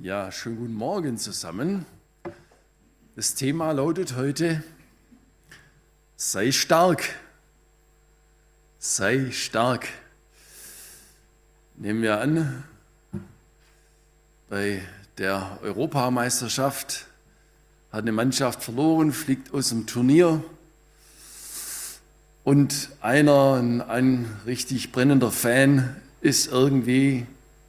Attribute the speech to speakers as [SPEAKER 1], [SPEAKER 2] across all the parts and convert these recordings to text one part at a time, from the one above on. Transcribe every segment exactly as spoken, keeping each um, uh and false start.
[SPEAKER 1] Ja, schönen guten Morgen zusammen. Das Thema lautet heute: Sei stark. Sei stark. Nehmen wir an, bei der Europameisterschaft hat eine Mannschaft verloren, fliegt aus dem Turnier und einer, ein, ein richtig brennender Fan, ist irgendwie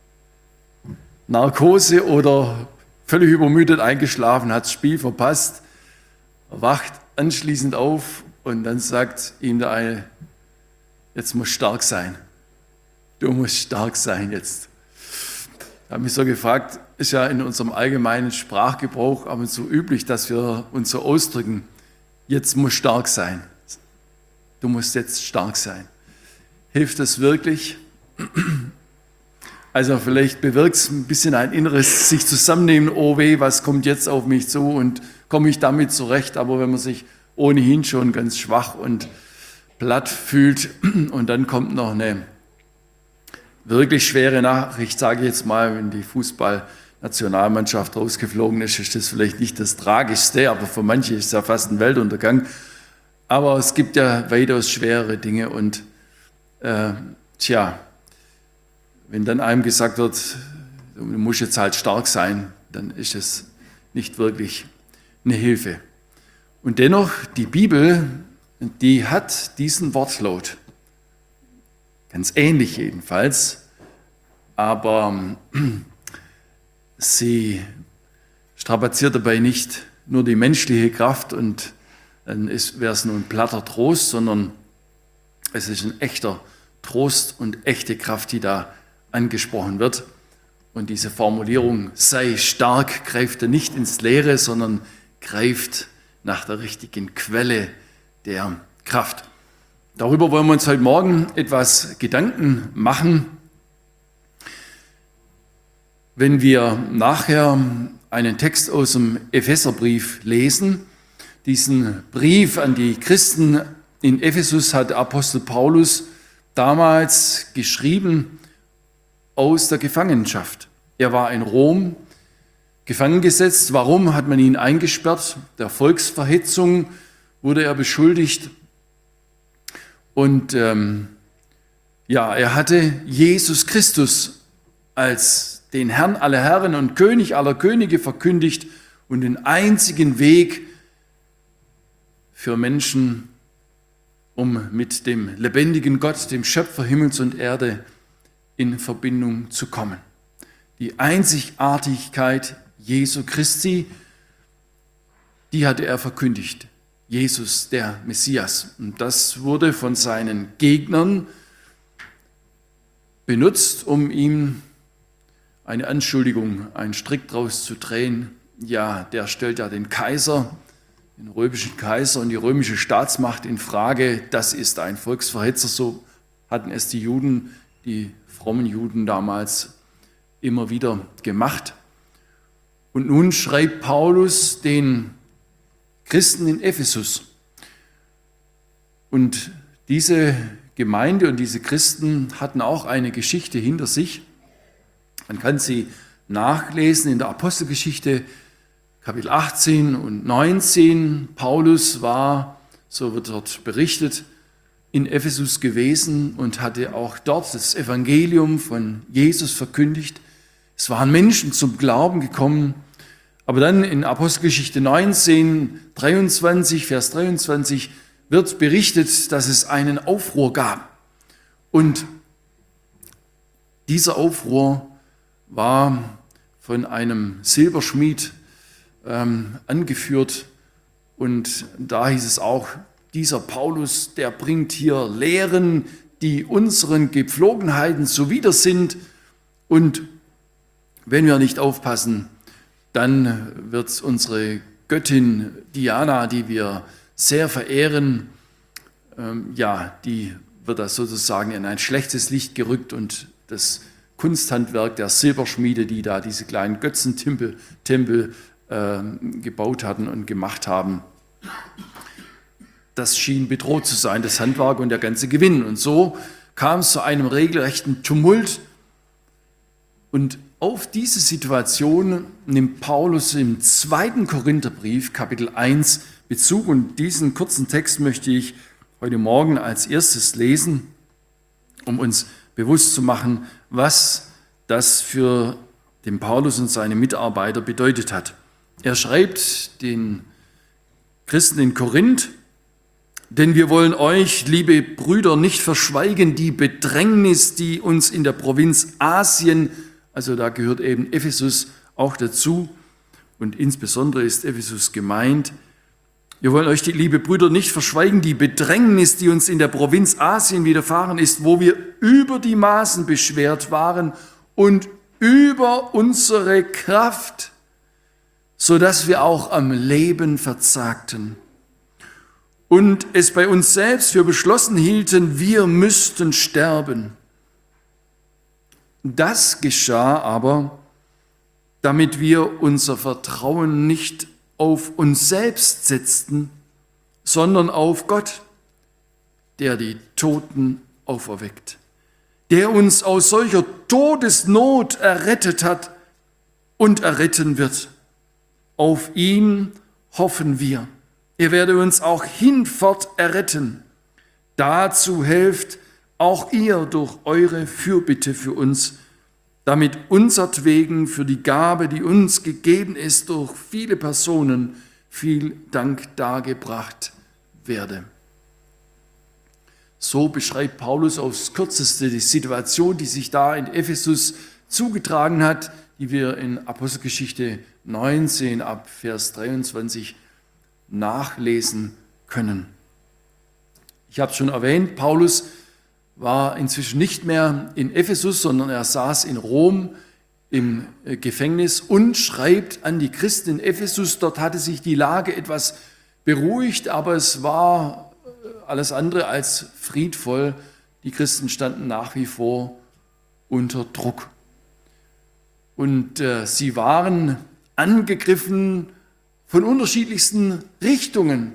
[SPEAKER 1] Narkose oder völlig übermüdet eingeschlafen, hat das Spiel verpasst, wacht anschließend auf und dann sagt ihm der eine: Jetzt musst du stark sein. Du musst stark sein jetzt. Ich habe mich so gefragt, ist ja in unserem allgemeinen Sprachgebrauch aber so üblich, dass wir uns so ausdrücken: Jetzt musst du stark sein. Du musst jetzt stark sein. Hilft das wirklich? Also vielleicht bewirkt es ein bisschen ein inneres sich zusammennehmen: Oh weh, was kommt jetzt auf mich zu und komme ich damit zurecht? Aber wenn man sich ohnehin schon ganz schwach und platt fühlt und dann kommt noch eine wirklich schwere Nachricht, sage ich jetzt mal, wenn die Fußballnationalmannschaft rausgeflogen ist, ist das vielleicht nicht das Tragischste, aber für manche ist es ja fast ein Weltuntergang. Aber es gibt ja weitaus schwerere Dinge und äh, tja, wenn dann einem gesagt wird, du musst jetzt halt stark sein, dann ist es nicht wirklich eine Hilfe. Und dennoch, die Bibel, die hat diesen Wortlaut, ganz ähnlich jedenfalls, aber sie strapaziert dabei nicht nur die menschliche Kraft und dann wäre es nur ein platter Trost, sondern es ist ein echter Trost und echte Kraft, die da angesprochen wird. Und diese Formulierung, sei stark, greift er nicht ins Leere, sondern greift nach der richtigen Quelle der Kraft. Darüber wollen wir uns heute Morgen etwas Gedanken machen. Wenn wir nachher einen Text aus dem Epheserbrief lesen, diesen Brief an die Christen in Ephesus hat Apostel Paulus damals geschrieben aus der Gefangenschaft. Er war in Rom gefangen gesetzt. Warum hat man ihn eingesperrt? Der Volksverhetzung wurde er beschuldigt. Und ähm, ja, er hatte Jesus Christus als den Herrn aller Herren und König aller Könige verkündigt und den einzigen Weg für Menschen, um mit dem lebendigen Gott, dem Schöpfer Himmels und Erde, in Verbindung zu kommen. Die Einzigartigkeit Jesu Christi, die hatte er verkündigt. Jesus, der Messias. Und das wurde von seinen Gegnern benutzt, um ihm eine Anschuldigung, einen Strick draus zu drehen. Ja, der stellt ja den Kaiser, den römischen Kaiser und die römische Staatsmacht in Frage. Das ist ein Volksverhetzer, so hatten es die Juden, die frommen Juden damals immer wieder gemacht. Und nun schreibt Paulus den Christen in Ephesus. Und diese Gemeinde und diese Christen hatten auch eine Geschichte hinter sich. Man kann sie nachlesen in der Apostelgeschichte, Kapitel achtzehn und neunzehn. Paulus war, so wird dort berichtet, in Ephesus gewesen und hatte auch dort das Evangelium von Jesus verkündigt. Es waren Menschen zum Glauben gekommen. Aber dann in Apostelgeschichte neunzehn, dreiundzwanzig, Vers dreiundzwanzig wird berichtet, dass es einen Aufruhr gab. Und dieser Aufruhr war von einem Silberschmied ähm, angeführt. Und da hieß es auch, dieser Paulus, der bringt hier Lehren, die unseren Gepflogenheiten zuwider sind. Und wenn wir nicht aufpassen, dann wird unsere Göttin Diana, die wir sehr verehren, ähm, ja, die wird das sozusagen in ein schlechtes Licht gerückt und das Kunsthandwerk der Silberschmiede, die da diese kleinen Götzentempel Tempel, äh, gebaut hatten und gemacht haben, das schien bedroht zu sein, das Handwerk und der ganze Gewinn. Und so kam es zu einem regelrechten Tumult und auf diese Situation nimmt Paulus im zweiten Korintherbrief, Kapitel eins, Bezug. Und diesen kurzen Text möchte ich heute Morgen als erstes lesen, um uns bewusst zu machen, was das für den Paulus und seine Mitarbeiter bedeutet hat. Er schreibt den Christen in Korinth: Denn wir wollen euch, liebe Brüder, nicht verschweigen, die Bedrängnis, die uns in der Provinz Asien, also da gehört eben Ephesus auch dazu, und insbesondere ist Ephesus gemeint. Wir wollen euch, die liebe Brüder, nicht verschweigen, die Bedrängnis, die uns in der Provinz Asien widerfahren ist, wo wir über die Maßen beschwert waren und über unsere Kraft, sodass wir auch am Leben verzagten. Und es bei uns selbst für beschlossen hielten, wir müssten sterben. Das geschah aber, damit wir unser Vertrauen nicht auf uns selbst setzten, sondern auf Gott, der die Toten auferweckt, der uns aus solcher Todesnot errettet hat und erretten wird. Auf ihn hoffen wir. Er werde uns auch hinfort erretten. Dazu helft auch ihr durch eure Fürbitte für uns, damit unsertwegen für die Gabe, die uns gegeben ist, durch viele Personen viel Dank dargebracht werde. So beschreibt Paulus aufs Kürzeste die Situation, die sich da in Ephesus zugetragen hat, die wir in Apostelgeschichte neunzehn ab Vers dreiundzwanzig nachlesen können. Ich habe es schon erwähnt, Paulus war inzwischen nicht mehr in Ephesus, sondern er saß in Rom im Gefängnis und schreibt an die Christen in Ephesus. Dort hatte sich die Lage etwas beruhigt, aber es war alles andere als friedvoll. Die Christen standen nach wie vor unter Druck. Und äh, sie waren angegriffen von unterschiedlichsten Richtungen.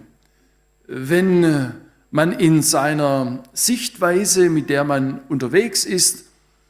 [SPEAKER 1] Wenn äh, man in seiner Sichtweise, mit der man unterwegs ist,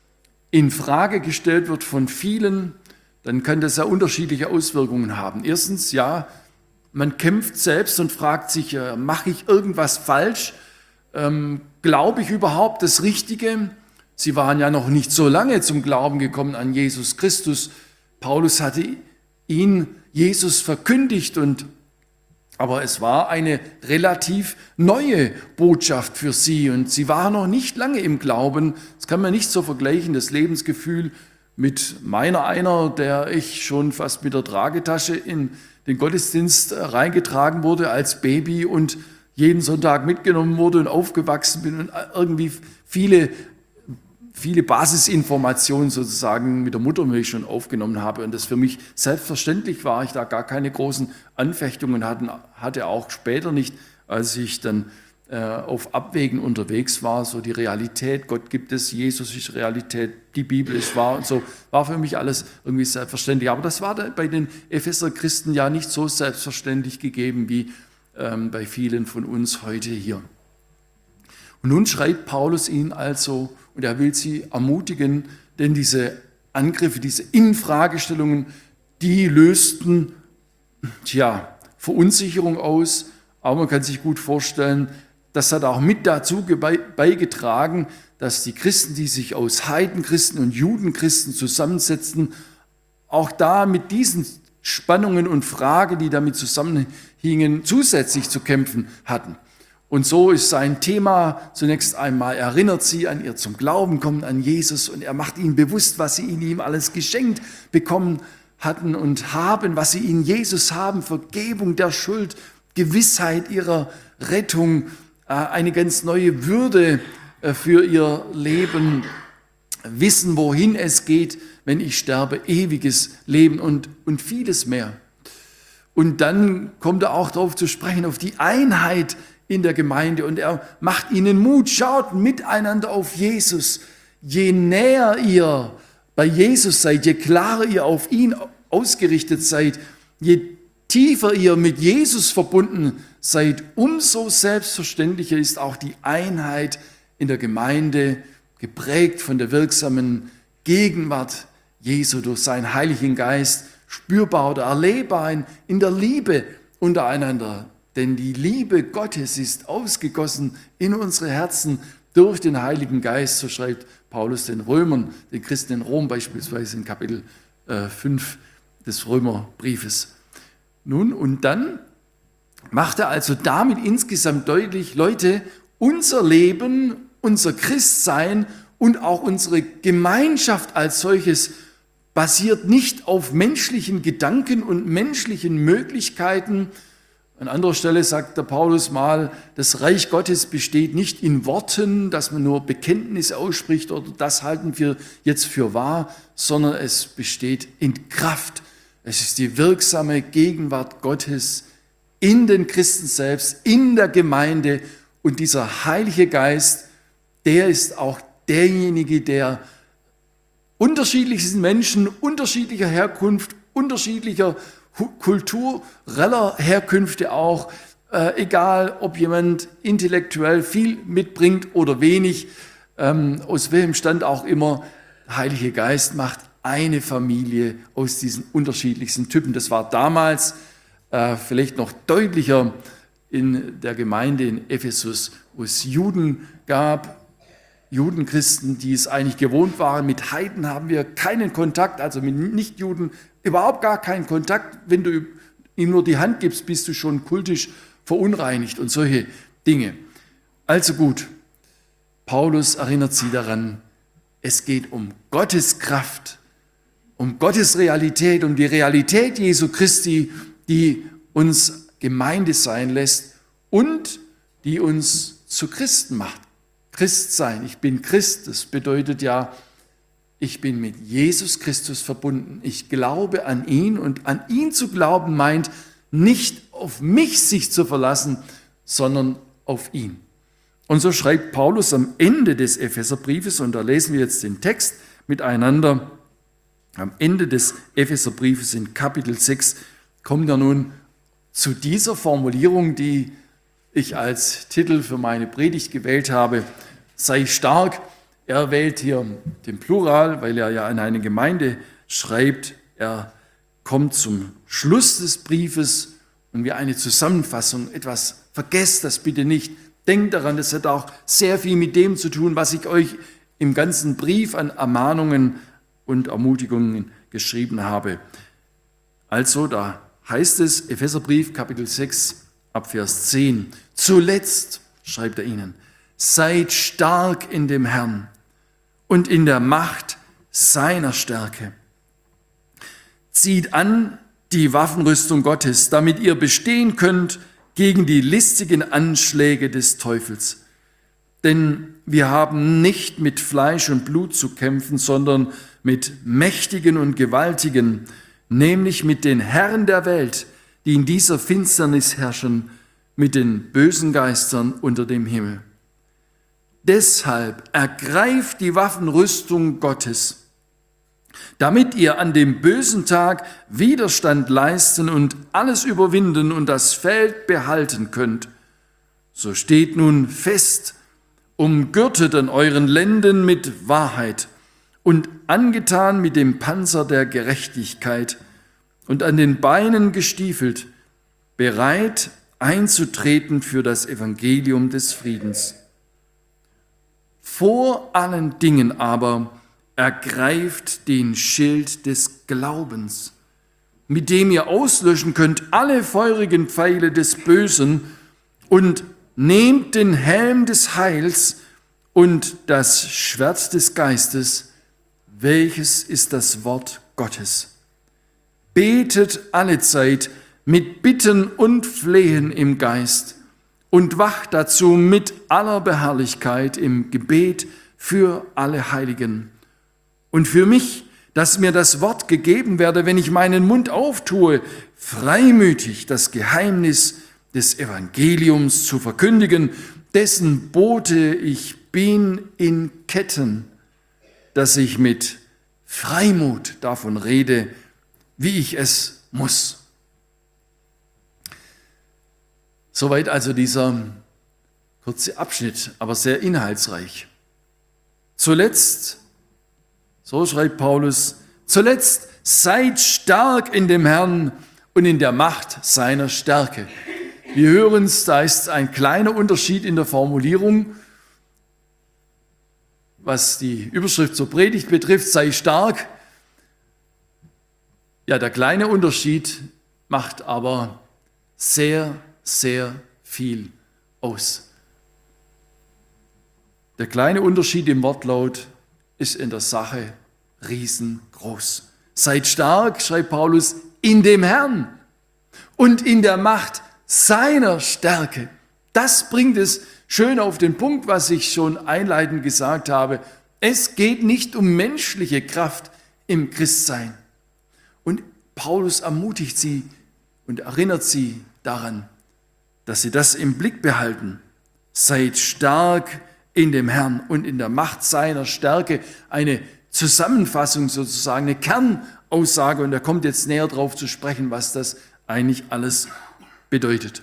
[SPEAKER 1] in Frage gestellt wird von vielen, dann kann das ja unterschiedliche Auswirkungen haben. Erstens, ja, man kämpft selbst und fragt sich, äh, mache ich irgendwas falsch? Ähm, glaube ich überhaupt das Richtige? Sie waren ja noch nicht so lange zum Glauben gekommen an Jesus Christus. Paulus hatte ihn, Jesus, verkündigt, und aber es war eine relativ neue Botschaft für sie und sie waren noch nicht lange im Glauben. Das kann man nicht so vergleichen, das Lebensgefühl mit meiner einer, der ich schon fast mit der Tragetasche in den Gottesdienst reingetragen wurde als Baby und jeden Sonntag mitgenommen wurde und aufgewachsen bin und irgendwie viele viele Basisinformationen sozusagen mit der Muttermilch schon aufgenommen habe und das für mich selbstverständlich war, ich da gar keine großen Anfechtungen hatten, hatte, auch später nicht, als ich dann äh, auf Abwägen unterwegs war, so die Realität, Gott gibt es, Jesus ist Realität, die Bibel ist wahr und so, war für mich alles irgendwie selbstverständlich. Aber das war bei den Epheser Christen ja nicht so selbstverständlich gegeben wie ähm, bei vielen von uns heute hier. Und nun schreibt Paulus ihnen also, und er will sie ermutigen, denn diese Angriffe, diese Infragestellungen, die lösten tja, Verunsicherung aus, aber man kann sich gut vorstellen, das hat auch mit dazu beigetragen, dass die Christen, die sich aus Heidenchristen und Judenchristen zusammensetzten, auch da mit diesen Spannungen und Fragen, die damit zusammenhingen, zusätzlich zu kämpfen hatten. Und so ist sein Thema zunächst einmal, erinnert sie an ihr zum Glauben kommen, an Jesus, und er macht ihnen bewusst, was sie in ihm alles geschenkt bekommen hatten und haben, was sie in Jesus haben, Vergebung der Schuld, Gewissheit ihrer Rettung, eine ganz neue Würde für ihr Leben, wissen, wohin es geht, wenn ich sterbe, ewiges Leben und, und vieles mehr. Und dann kommt er auch darauf zu sprechen, auf die Einheit in der Gemeinde, und er macht ihnen Mut, schaut miteinander auf Jesus. Je näher ihr bei Jesus seid, je klarer ihr auf ihn ausgerichtet seid, je tiefer ihr mit Jesus verbunden seid, umso selbstverständlicher ist auch die Einheit in der Gemeinde, geprägt von der wirksamen Gegenwart Jesu durch seinen Heiligen Geist spürbar oder erlebbar in, in der Liebe untereinander. Denn die Liebe Gottes ist ausgegossen in unsere Herzen durch den Heiligen Geist, so schreibt Paulus den Römern, den Christen in Rom beispielsweise in Kapitel äh, fünf des Römerbriefes. Nun, und dann macht er also damit insgesamt deutlich, Leute, unser Leben, unser Christsein und auch unsere Gemeinschaft als solches basiert nicht auf menschlichen Gedanken und menschlichen Möglichkeiten. An anderer Stelle sagt der Paulus mal, das Reich Gottes besteht nicht in Worten, dass man nur Bekenntnis ausspricht oder das halten wir jetzt für wahr, sondern es besteht in Kraft. Es ist die wirksame Gegenwart Gottes in den Christen selbst, in der Gemeinde. Und dieser Heilige Geist, der ist auch derjenige, der unterschiedlichsten Menschen, unterschiedlicher Herkunft, unterschiedlicher kultureller Herkünfte auch, äh, egal ob jemand intellektuell viel mitbringt oder wenig, ähm, aus welchem Stand auch immer, der Heilige Geist macht eine Familie aus diesen unterschiedlichsten Typen. Das war damals äh, vielleicht noch deutlicher in der Gemeinde in Ephesus, wo es Juden gab, Judenchristen, die es eigentlich gewohnt waren. Mit Heiden haben wir keinen Kontakt, also mit Nichtjuden überhaupt gar keinen Kontakt. Wenn du ihm nur die Hand gibst, bist du schon kultisch verunreinigt und solche Dinge. Also gut, Paulus erinnert sie daran, es geht um Gottes Kraft, um Gottes Realität, um die Realität Jesu Christi, die uns Gemeinde sein lässt und die uns zu Christen macht. Christ sein, ich bin Christ, das bedeutet ja, ich bin mit Jesus Christus verbunden. Ich glaube an ihn und an ihn zu glauben meint, nicht auf mich sich zu verlassen, sondern auf ihn. Und so schreibt Paulus am Ende des Epheserbriefes, und da lesen wir jetzt den Text miteinander, am Ende des Epheserbriefes in Kapitel sechs kommt er nun zu dieser Formulierung, die ich als Titel für meine Predigt gewählt habe, sei stark. Er wählt hier den Plural, weil er ja an eine Gemeinde schreibt. Er kommt zum Schluss des Briefes und wie eine Zusammenfassung. Etwas vergesst das bitte nicht. Denkt daran, das hat auch sehr viel mit dem zu tun, was ich euch im ganzen Brief an Ermahnungen und Ermutigungen geschrieben habe. Also, da heißt es, Epheserbrief, Kapitel sechs, ab Vers zehn. Zuletzt, schreibt er ihnen, seid stark in dem Herrn und in der Macht seiner Stärke. Zieht an die Waffenrüstung Gottes, damit ihr bestehen könnt gegen die listigen Anschläge des Teufels. Denn wir haben nicht mit Fleisch und Blut zu kämpfen, sondern mit Mächtigen und Gewaltigen, nämlich mit den Herren der Welt, die in dieser Finsternis herrschen, mit den bösen Geistern unter dem Himmel. Deshalb ergreift die Waffenrüstung Gottes, damit ihr an dem bösen Tag Widerstand leisten und alles überwinden und das Feld behalten könnt. So steht nun fest, umgürtet an euren Lenden mit Wahrheit und angetan mit dem Panzer der Gerechtigkeit und an den Beinen gestiefelt, bereit einzutreten für das Evangelium des Friedens. Vor allen Dingen aber ergreift den Schild des Glaubens, mit dem ihr auslöschen könnt alle feurigen Pfeile des Bösen, und nehmt den Helm des Heils und das Schwert des Geistes, welches ist das Wort Gottes. Betet allezeit mit Bitten und Flehen im Geist und wacht dazu mit aller Beharrlichkeit im Gebet für alle Heiligen. Und für mich, dass mir das Wort gegeben werde, wenn ich meinen Mund auftue, freimütig das Geheimnis des Evangeliums zu verkündigen, dessen Bote ich bin in Ketten, dass ich mit Freimut davon rede, wie ich es muss. Soweit also dieser kurze Abschnitt, aber sehr inhaltsreich. Zuletzt, so schreibt Paulus, Zuletzt, seid stark in dem Herrn und in der Macht seiner Stärke. Wir hören es, da ist ein kleiner Unterschied in der Formulierung, was die Überschrift zur Predigt betrifft, sei stark. Ja, der kleine Unterschied macht aber sehr, sehr viel aus. Der kleine Unterschied im Wortlaut ist in der Sache riesengroß. Seid stark, schreibt Paulus, in dem Herrn und in der Macht seiner Stärke. Das bringt es schön auf den Punkt, was ich schon einleitend gesagt habe. Es geht nicht um menschliche Kraft im Christsein. Und Paulus ermutigt sie und erinnert sie daran, dass sie das im Blick behalten. Seid stark in dem Herrn und in der Macht seiner Stärke. Eine Zusammenfassung sozusagen, eine Kernaussage. Und er kommt jetzt näher darauf zu sprechen, was das eigentlich alles bedeutet.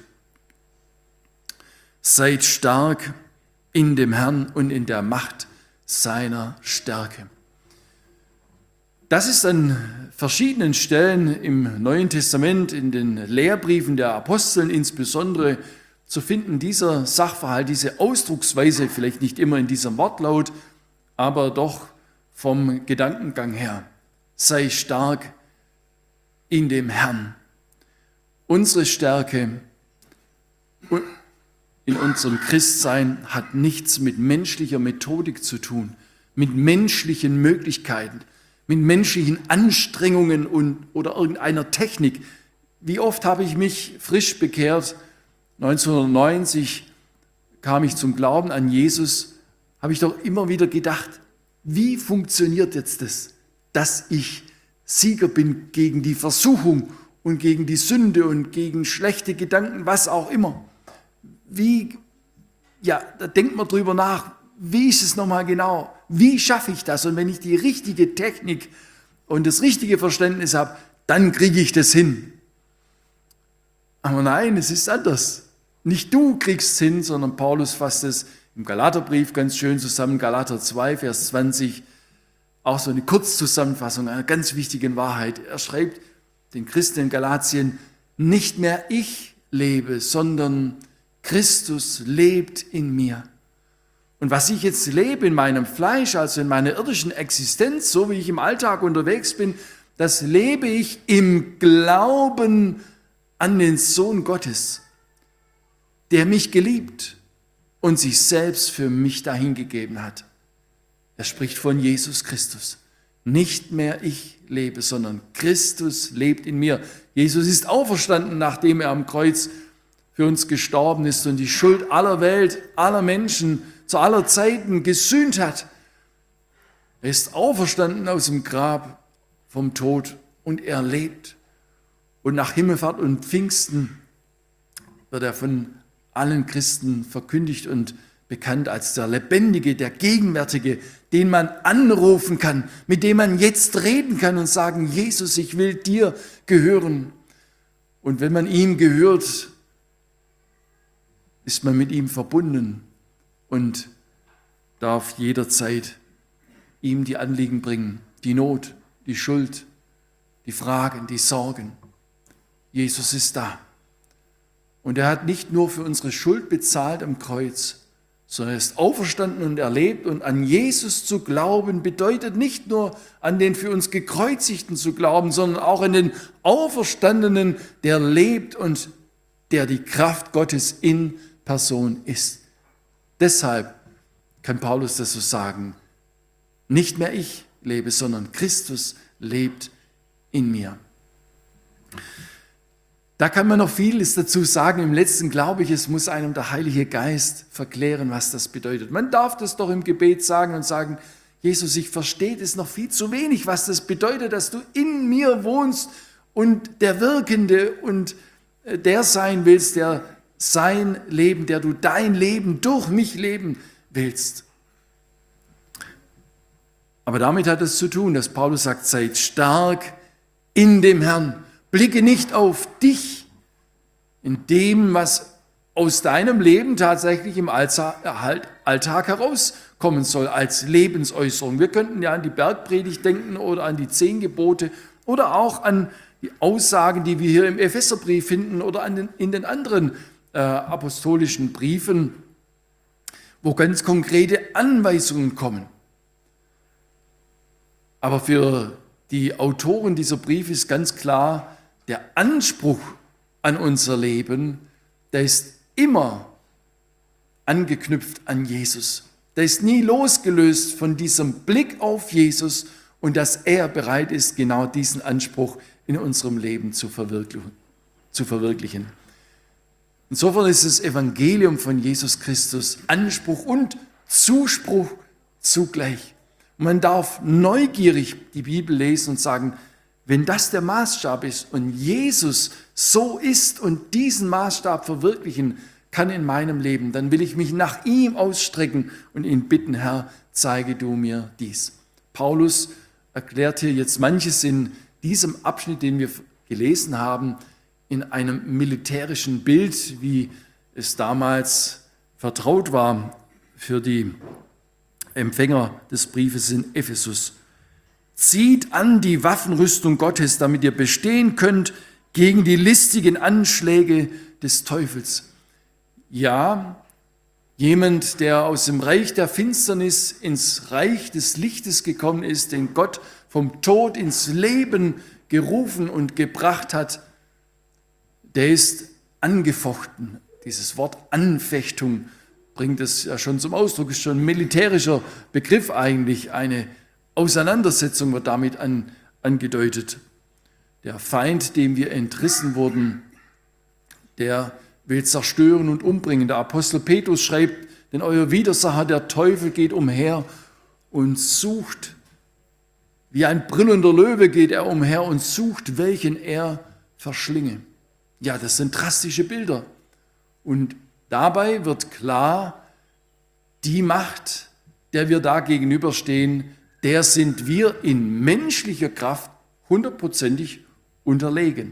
[SPEAKER 1] Seid stark in dem Herrn und in der Macht seiner Stärke. Das ist an verschiedenen Stellen im Neuen Testament, in den Lehrbriefen der Aposteln insbesondere zu finden, dieser Sachverhalt, diese Ausdrucksweise, vielleicht nicht immer in diesem Wortlaut, aber doch vom Gedankengang her. Sei stark in dem Herrn. Unsere Stärke in unserem Christsein hat nichts mit menschlicher Methodik zu tun, mit menschlichen Möglichkeiten, mit menschlichen Anstrengungen und, oder irgendeiner Technik. Wie oft habe ich mich frisch bekehrt? neunzehnhundertneunzig kam ich zum Glauben an Jesus, habe ich doch immer wieder gedacht, wie funktioniert jetzt das, dass ich Sieger bin gegen die Versuchung und gegen die Sünde und gegen schlechte Gedanken, was auch immer. Wie, ja, da denkt man drüber nach, wie ist es nochmal genau? Wie schaffe ich das? Und wenn ich die richtige Technik und das richtige Verständnis habe, dann kriege ich das hin. Aber nein, es ist anders. Nicht du kriegst es hin, sondern Paulus fasst es im Galaterbrief ganz schön zusammen, Galater zwei, Vers zwanzig, auch so eine Kurzzusammenfassung einer ganz wichtigen Wahrheit. Er schreibt den Christen in Galatien, nicht mehr ich lebe, sondern Christus lebt in mir. Und was ich jetzt lebe in meinem Fleisch, also in meiner irdischen Existenz, so wie ich im Alltag unterwegs bin, das lebe ich im Glauben an den Sohn Gottes, der mich geliebt und sich selbst für mich dahingegeben hat. Er spricht von Jesus Christus. Nicht mehr ich lebe, sondern Christus lebt in mir. Jesus ist auferstanden, nachdem er am Kreuz für uns gestorben ist und die Schuld aller Welt, aller Menschen zu aller Zeiten gesühnt hat. Er ist auferstanden aus dem Grab vom Tod und er lebt. Und nach Himmelfahrt und Pfingsten wird er von allen Christen verkündigt und bekannt als der Lebendige, der Gegenwärtige, den man anrufen kann, mit dem man jetzt reden kann und sagen, Jesus, ich will dir gehören. Und wenn man ihm gehört, ist man mit ihm verbunden und darf jederzeit ihm die Anliegen bringen, die Not, die Schuld, die Fragen, die Sorgen. Jesus ist da. Und er hat nicht nur für unsere Schuld bezahlt am Kreuz, sondern er ist auferstanden und erlebt. Und an Jesus zu glauben bedeutet nicht nur an den für uns Gekreuzigten zu glauben, sondern auch an den Auferstandenen, der lebt und der die Kraft Gottes in Person ist. Deshalb kann Paulus das so sagen, nicht mehr ich lebe, sondern Christus lebt in mir. Da kann man noch vieles dazu sagen. Im Letzten glaube ich, es muss einem der Heilige Geist verklären, was das bedeutet. Man darf das doch im Gebet sagen und sagen, Jesus, ich verstehe es noch viel zu wenig, was das bedeutet, dass du in mir wohnst und der Wirkende und der sein willst, der sein Leben, der du dein Leben durch mich leben willst. Aber damit hat es zu tun, dass Paulus sagt, seid stark in dem Herrn. Blicke nicht auf dich, in dem, was aus deinem Leben tatsächlich im Alltag herauskommen soll als Lebensäußerung. Wir könnten ja an die Bergpredigt denken oder an die zehn Gebote oder auch an die Aussagen, die wir hier im Epheserbrief finden oder an den, in den anderen äh, apostolischen Briefen, wo ganz konkrete Anweisungen kommen. Aber für die Autoren dieser Briefe ist ganz klar, der Anspruch an unser Leben, der ist immer angeknüpft an Jesus. Der ist nie losgelöst von diesem Blick auf Jesus und dass er bereit ist, genau diesen Anspruch in unserem Leben zu verwirklichen. Zu verwirklichen. Insofern ist das Evangelium von Jesus Christus Anspruch und Zuspruch zugleich. Und man darf neugierig die Bibel lesen und sagen, wenn das der Maßstab ist und Jesus so ist und diesen Maßstab verwirklichen kann in meinem Leben, dann will ich mich nach ihm ausstrecken und ihn bitten, Herr, zeige du mir dies. Paulus erklärt hier jetzt manches in diesem Abschnitt, den wir gelesen haben, in einem militärischen Bild, wie es damals vertraut war für die Empfänger des Briefes in Ephesus. Zieht an die Waffenrüstung Gottes, damit ihr bestehen könnt gegen die listigen Anschläge des Teufels. Ja, jemand, der aus dem Reich der Finsternis ins Reich des Lichtes gekommen ist, den Gott vom Tod ins Leben gerufen und gebracht hat, der ist angefochten. Dieses Wort Anfechtung bringt es ja schon zum Ausdruck, ist schon ein militärischer Begriff eigentlich, eine Auseinandersetzung wird damit an, angedeutet. Der Feind, dem wir entrissen wurden, der will zerstören und umbringen. Der Apostel Petrus schreibt, denn euer Widersacher, der Teufel, geht umher und sucht, wie ein brüllender Löwe geht er umher und sucht, welchen er verschlinge. Ja, das sind drastische Bilder. Und dabei wird klar, die Macht, der wir da gegenüberstehen, der sind wir in menschlicher Kraft hundertprozentig unterlegen.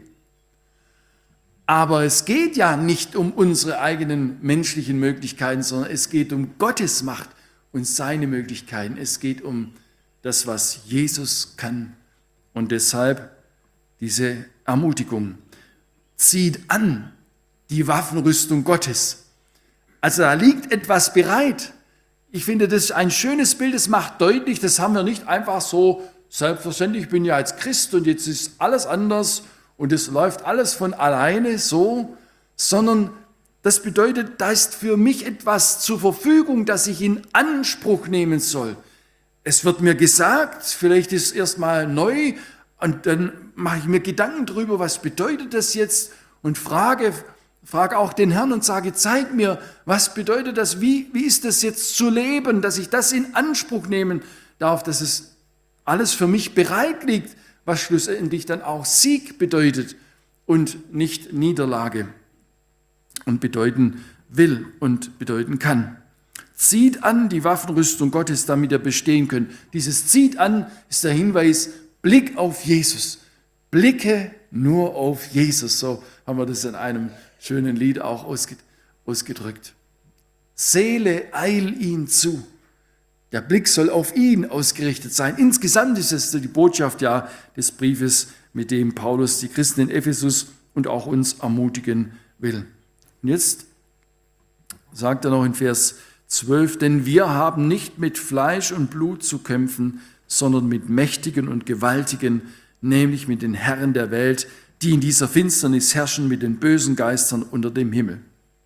[SPEAKER 1] Aber es geht ja nicht um unsere eigenen menschlichen Möglichkeiten, sondern es geht um Gottes Macht und seine Möglichkeiten. Es geht um das, was Jesus kann. Und deshalb diese Ermutigung. Zieht an die Waffenrüstung Gottes. Also da liegt etwas bereit. Ich finde, das ist ein schönes Bild, das macht deutlich, das haben wir nicht einfach so, selbstverständlich, ich bin ja als Christ und jetzt ist alles anders und es läuft alles von alleine so, sondern das bedeutet, da ist für mich etwas zur Verfügung, das ich in Anspruch nehmen soll. Es wird mir gesagt, vielleicht ist es erstmal neu und dann mache ich mir Gedanken darüber, was bedeutet das jetzt und frage, frage auch den Herrn und sage, zeig mir, was bedeutet das, wie, wie ist das jetzt zu leben, dass ich das in Anspruch nehmen darf, dass es alles für mich bereit liegt, was schlussendlich dann auch Sieg bedeutet und nicht Niederlage und bedeuten will und bedeuten kann. Zieht an die Waffenrüstung Gottes, damit ihr bestehen könnt. Dieses Zieht an ist der Hinweis, Blick auf Jesus. Blicke nur auf Jesus. So haben wir das in einem schönen Lied auch ausgedrückt. Seele, eil ihn zu. Der Blick soll auf ihn ausgerichtet sein. Insgesamt ist es die Botschaft ja des Briefes, mit dem Paulus die Christen in Ephesus und auch uns ermutigen will. Und jetzt sagt er noch in Vers zwölf, denn wir haben nicht mit Fleisch und Blut zu kämpfen, sondern mit Mächtigen und Gewaltigen, nämlich mit den Herren der Welt, die in dieser Finsternis herrschen, mit den bösen Geistern unter dem Himmel.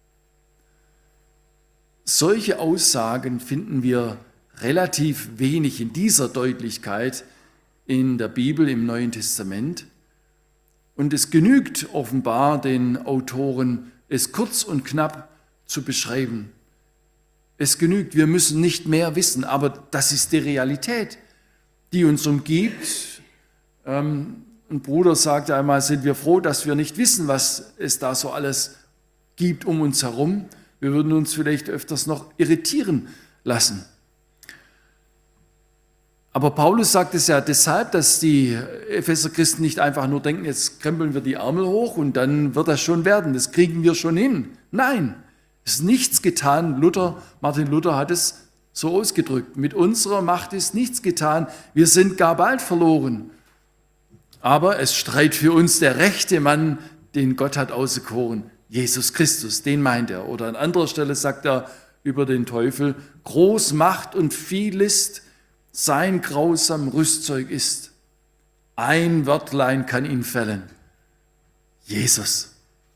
[SPEAKER 1] Solche Aussagen finden wir relativ wenig in dieser Deutlichkeit in der Bibel, im Neuen Testament. Und es genügt offenbar den Autoren, es kurz und knapp zu beschreiben. Es genügt, wir müssen nicht mehr wissen, aber das ist die Realität, die uns umgibt. Ähm, ein Bruder sagte einmal, sind wir froh, dass wir nicht wissen, was es da so alles gibt um uns herum. Wir würden uns vielleicht öfters noch irritieren lassen. Aber Paulus sagt es ja deshalb, dass die Epheser-Christen nicht einfach nur denken, jetzt krempeln wir die Ärmel hoch und dann wird das schon werden, das kriegen wir schon hin. Nein, Es ist nichts getan. Luther, Martin Luther hat es so ausgedrückt. Mit unserer Macht ist nichts getan. Wir sind gar bald verloren. Aber es streit für uns der rechte Mann, den Gott hat auserkoren, Jesus Christus, den meint er. Oder an anderer Stelle sagt er über den Teufel, groß Macht und viel List, sein grausam Rüstzeug ist. Ein Wörtlein kann ihn fällen. Jesus.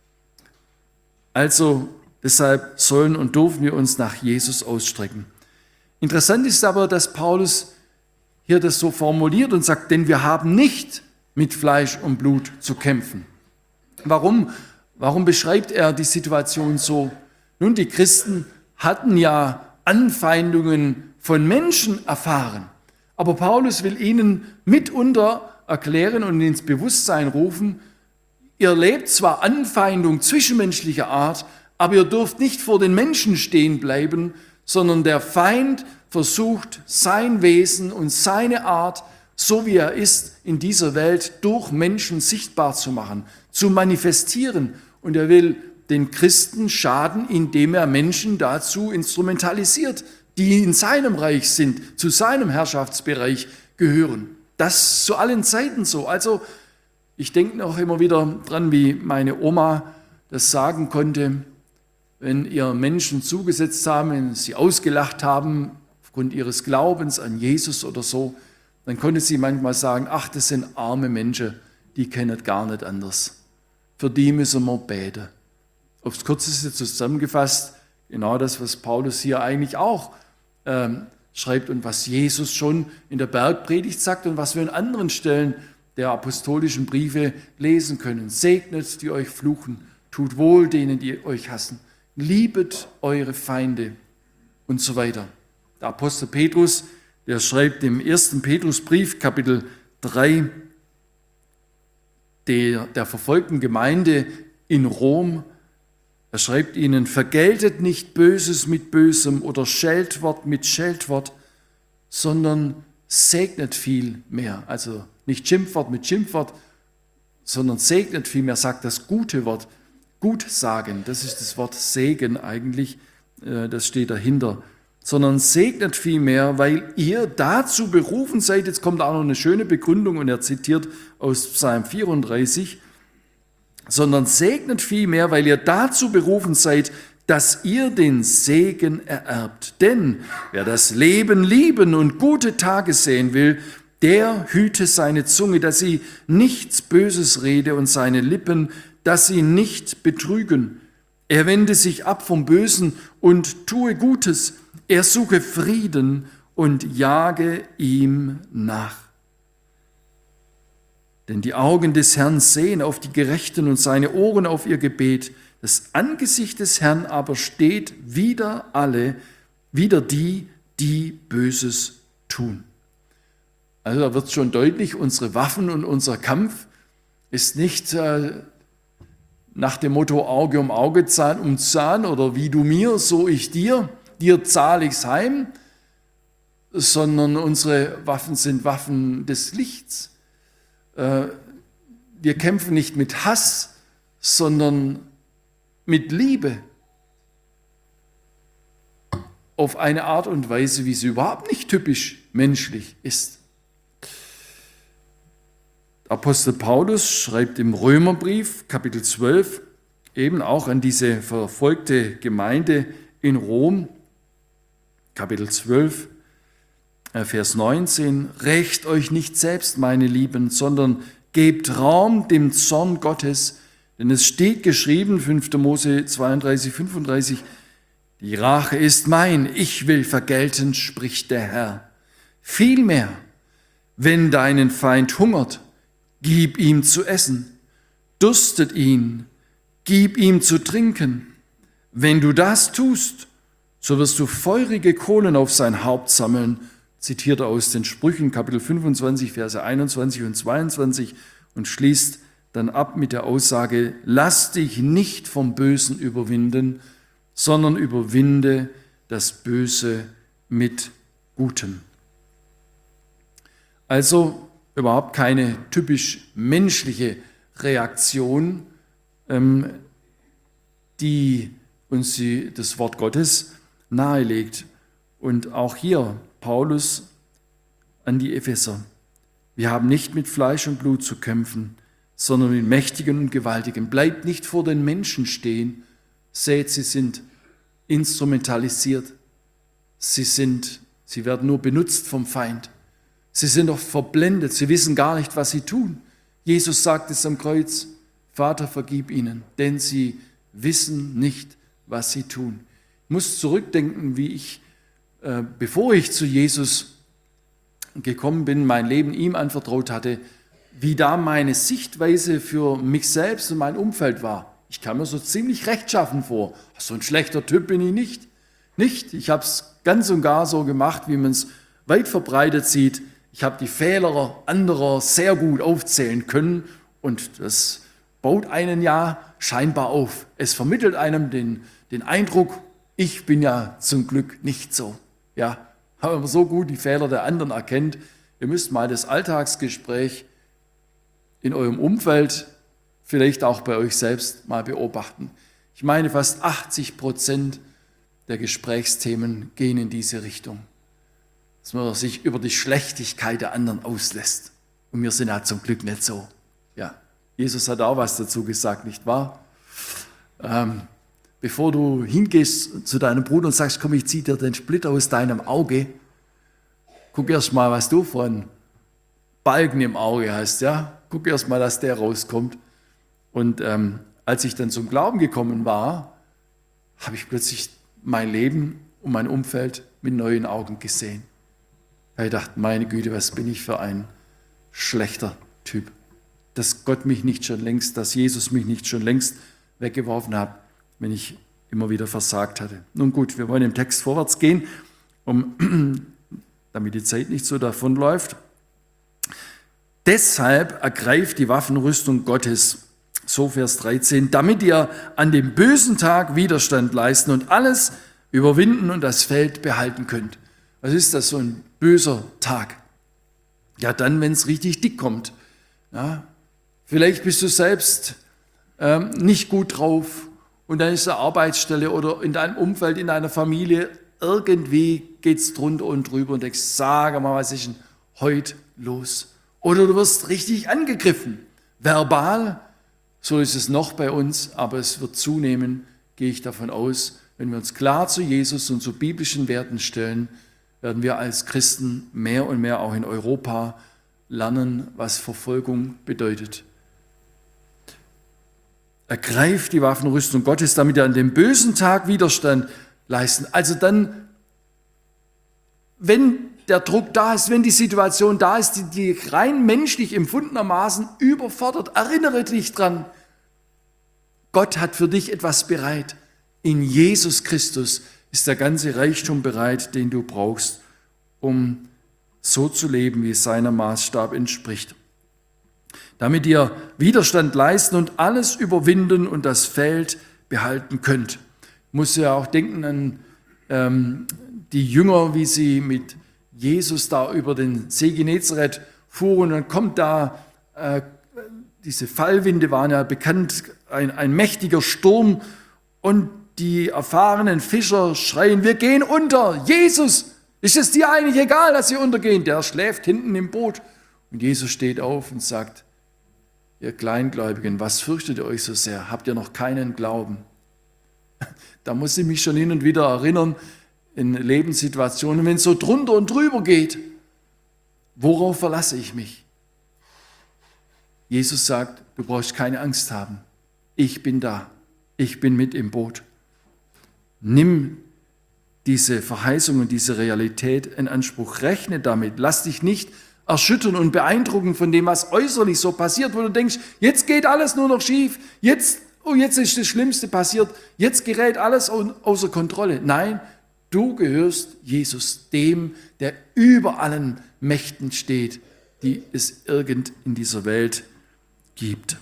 [SPEAKER 1] Also deshalb sollen und dürfen wir uns nach Jesus ausstrecken. Interessant ist aber, dass Paulus hier das so formuliert und sagt, denn wir haben nicht mit Fleisch und Blut zu kämpfen. Warum? Warum beschreibt er die Situation so? Nun, die Christen hatten ja Anfeindungen von Menschen erfahren. Aber Paulus will ihnen mitunter erklären und ins Bewusstsein rufen, ihr lebt zwar Anfeindung zwischenmenschlicher Art, aber ihr dürft nicht vor den Menschen stehen bleiben, sondern der Feind versucht, sein Wesen und seine Art, so wie er ist, in dieser Welt durch Menschen sichtbar zu machen, zu manifestieren. Und er will den Christen schaden, indem er Menschen dazu instrumentalisiert, die in seinem Reich sind, zu seinem Herrschaftsbereich gehören. Das ist zu allen Zeiten so. Also ich denke noch immer wieder dran, wie meine Oma das sagen konnte, wenn ihr Menschen zugesetzt haben, wenn sie ausgelacht haben, aufgrund ihres Glaubens an Jesus oder so, dann konnte sie manchmal sagen, ach, das sind arme Menschen, die kennen gar nicht anders. Für die müssen wir beten. Aufs Kürzeste zusammengefasst, genau das, was Paulus hier eigentlich auch ähm, schreibt und was Jesus schon in der Bergpredigt sagt und was wir in anderen Stellen der apostolischen Briefe lesen können. Segnet, die euch fluchen, tut wohl denen, die euch hassen, liebet eure Feinde und so weiter. Der Apostel Petrus, der schreibt im ersten Petrusbrief, Kapitel drei, der, der verfolgten Gemeinde in Rom, er schreibt ihnen, vergeltet nicht Böses mit Bösem oder Scheltwort mit Scheltwort, sondern segnet viel mehr. Also nicht Schimpfwort mit Schimpfwort, sondern segnet viel mehr, sagt das gute Wort, gut sagen, das ist das Wort Segen eigentlich, das steht dahinter, sondern segnet viel mehr, weil ihr dazu berufen seid, jetzt kommt auch noch eine schöne Begründung und er zitiert aus Psalm vierunddreißig, sondern segnet viel mehr, weil ihr dazu berufen seid, dass ihr den Segen ererbt. Denn wer das Leben lieben und gute Tage sehen will, der hüte seine Zunge, dass sie nichts Böses rede und seine Lippen, dass sie nicht betrügen. Er wende sich ab vom Bösen und tue Gutes. Er suche Frieden und jage ihm nach. Denn die Augen des Herrn sehen auf die Gerechten und seine Ohren auf ihr Gebet. Das Angesicht des Herrn aber steht wider alle, wider die, die Böses tun. Also da wird schon deutlich, unsere Waffen und unser Kampf ist nicht äh, nach dem Motto Auge um Auge, Zahn um Zahn oder wie du mir, so ich dir, dir zahle ich's heim, sondern unsere Waffen sind Waffen des Lichts. Wir kämpfen nicht mit Hass, sondern mit Liebe. Auf eine Art und Weise, wie sie überhaupt nicht typisch menschlich ist. Apostel Paulus schreibt im Römerbrief, Kapitel zwölf, eben auch an diese verfolgte Gemeinde in Rom, Kapitel zwölf, Vers neunzehn, rächt euch nicht selbst, meine Lieben, sondern gebt Raum dem Zorn Gottes, denn es steht geschrieben, fünfter Mose zweiunddreißig, fünfunddreißig, die Rache ist mein, ich will vergelten, spricht der Herr. Vielmehr, wenn deinen Feind hungert, gib ihm zu essen, dürstet ihn, gib ihm zu trinken. Wenn du das tust, so wirst du feurige Kohlen auf sein Haupt sammeln, zitiert er aus den Sprüchen, Kapitel fünfundzwanzig, Verse einundzwanzig und zweiundzwanzig und schließt dann ab mit der Aussage, lass dich nicht vom Bösen überwinden, sondern überwinde das Böse mit Gutem. Also überhaupt keine typisch menschliche Reaktion, die uns sie das Wort Gottes nahelegt. Und auch hier Paulus an die Epheser. Wir haben nicht mit Fleisch und Blut zu kämpfen, sondern mit Mächtigen und Gewaltigen. Bleibt nicht vor den Menschen stehen. Seht, sie sind instrumentalisiert. Sie sind, sie werden nur benutzt vom Feind. Sie sind doch verblendet. Sie wissen gar nicht, was sie tun. Jesus sagt es am Kreuz: Vater, vergib ihnen, denn sie wissen nicht, was sie tun. Ich muss zurückdenken, wie ich, äh, bevor ich zu Jesus gekommen bin, mein Leben ihm anvertraut hatte, wie da meine Sichtweise für mich selbst und mein Umfeld war. Ich kam mir so ziemlich rechtschaffen vor. So ein schlechter Typ bin ich nicht. Nicht. Ich habe es ganz und gar so gemacht, wie man es weit verbreitet sieht. Ich habe die Fehler anderer sehr gut aufzählen können und das baut einen ja scheinbar auf. Es vermittelt einem den, den Eindruck, ich bin ja zum Glück nicht so. Ja, wenn man so gut die Fehler der anderen erkennt, ihr müsst mal das Alltagsgespräch in eurem Umfeld, vielleicht auch bei euch selbst mal beobachten. Ich meine, fast achtzig Prozent der Gesprächsthemen gehen in diese Richtung, dass man sich über die Schlechtigkeit der anderen auslässt. Und wir sind ja zum Glück nicht so. Ja, Jesus hat auch was dazu gesagt, nicht wahr? Ähm, bevor du hingehst zu deinem Bruder und sagst, komm, ich zieh dir den Splitter aus deinem Auge, guck erst mal, was du von Balken im Auge hast. Ja? Guck erst mal, dass der rauskommt. Und ähm, als ich dann zum Glauben gekommen war, habe ich plötzlich mein Leben und mein Umfeld mit neuen Augen gesehen. Ich dachte, meine Güte, was bin ich für ein schlechter Typ. Dass Gott mich nicht schon längst, dass Jesus mich nicht schon längst weggeworfen hat, wenn ich immer wieder versagt hatte. Nun gut, wir wollen im Text vorwärts gehen, um, damit die Zeit nicht so davonläuft. Deshalb ergreift die Waffenrüstung Gottes, so Vers dreizehn, damit ihr an dem bösen Tag Widerstand leisten und alles überwinden und das Feld behalten könnt. Was ist das, so ein böser Tag? Ja, dann, wenn es richtig dick kommt. Ja, vielleicht bist du selbst ähm, nicht gut drauf und dann ist eine Arbeitsstelle oder in deinem Umfeld, in deiner Familie, irgendwie geht es drunter und drüber und denkst, sag mal, was ist denn heute los? Oder du wirst richtig angegriffen, verbal. So ist es noch bei uns, aber es wird zunehmen, gehe ich davon aus. Wenn wir uns klar zu Jesus und zu biblischen Werten stellen, werden wir als Christen mehr und mehr auch in Europa lernen, was Verfolgung bedeutet. Ergreift die Waffenrüstung Gottes, damit ihr an dem bösen Tag Widerstand leisten. Also dann, wenn der Druck da ist, wenn die Situation da ist, die, die rein menschlich empfundenermaßen überfordert, erinnere dich dran, Gott hat für dich etwas bereit. In Jesus Christus ist der ganze Reichtum bereit, den du brauchst, um so zu leben, wie es seiner Maßstab entspricht. Damit ihr Widerstand leisten und alles überwinden und das Feld behalten könnt. Ich muss ja auch denken an ähm, die Jünger, wie sie mit Jesus da über den See Genezareth fuhren. Und dann kommt da, äh, diese Fallwinde waren ja bekannt, ein, ein mächtiger Sturm und die erfahrenen Fischer schreien, wir gehen unter, Jesus, ist es dir eigentlich egal, dass sie untergehen? Der schläft hinten im Boot. Und Jesus steht auf und sagt, ihr Kleingläubigen, was fürchtet ihr euch so sehr? Habt ihr noch keinen Glauben? Da muss ich mich schon hin und wieder erinnern, in Lebenssituationen, wenn es so drunter und drüber geht, worauf verlasse ich mich? Jesus sagt, du brauchst keine Angst haben. Ich bin da. Ich bin mit im Boot. Nimm diese Verheißung und diese Realität in Anspruch. Rechne damit. Lass dich nicht erschüttern und beeindrucken von dem, was äußerlich so passiert, wo du denkst, jetzt geht alles nur noch schief, jetzt, oh, jetzt ist das Schlimmste passiert, jetzt gerät alles außer Kontrolle. Nein, du gehörst Jesus, dem, der über allen Mächten steht, die es irgend in dieser Welt gibt.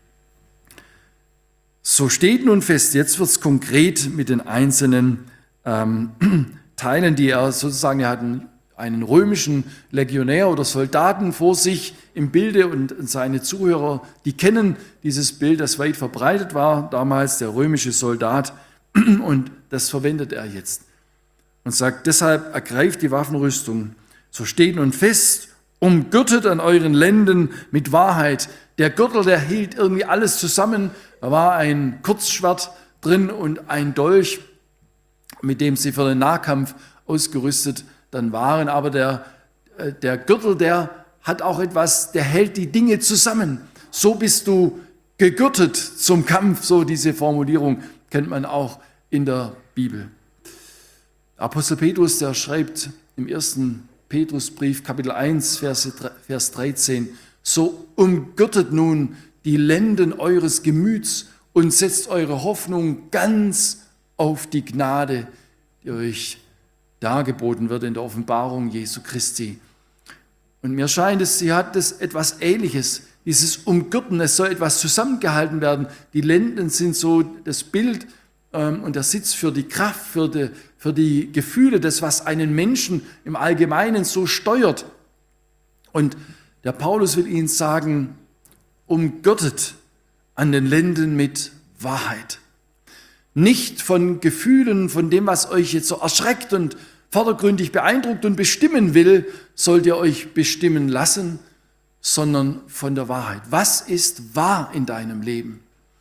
[SPEAKER 1] So steht nun fest, jetzt wird es konkret mit den einzelnen ähm, Teilen, die er sozusagen, er hat einen, einen römischen Legionär oder Soldaten vor sich im Bilde und seine Zuhörer, die kennen dieses Bild, das weit verbreitet war, damals der römische Soldat, Und das verwendet er jetzt und sagt, deshalb ergreift die Waffenrüstung, so steht nun fest, umgürtet an euren Lenden mit Wahrheit. Der Gürtel, der hielt irgendwie alles zusammen. Da war ein Kurzschwert drin und ein Dolch, mit dem sie für den Nahkampf ausgerüstet dann waren. Aber der, der Gürtel, der hat auch etwas, der hält die Dinge zusammen. So bist du gegürtet zum Kampf, so diese Formulierung kennt man auch in der Bibel. Apostel Petrus, der schreibt im ersten Petrusbrief, Kapitel eins, Vers dreizehn, so umgürtet nun die Lenden eures Gemüts und setzt eure Hoffnung ganz auf die Gnade, die euch dargeboten wird in der Offenbarung Jesu Christi. Und mir scheint es, sie hat das etwas Ähnliches, dieses Umgürten, es soll etwas zusammengehalten werden. Die Lenden sind so das Bild ähm, und der Sitz für die Kraft, für die, für die Gefühle, das, was einen Menschen im Allgemeinen so steuert. Und der Paulus will ihnen sagen, umgürtet an den Lenden mit Wahrheit. Nicht von Gefühlen, von dem, was euch jetzt so erschreckt und vordergründig beeindruckt und bestimmen will, sollt ihr euch bestimmen lassen, sondern von der Wahrheit. Was ist wahr in deinem Leben?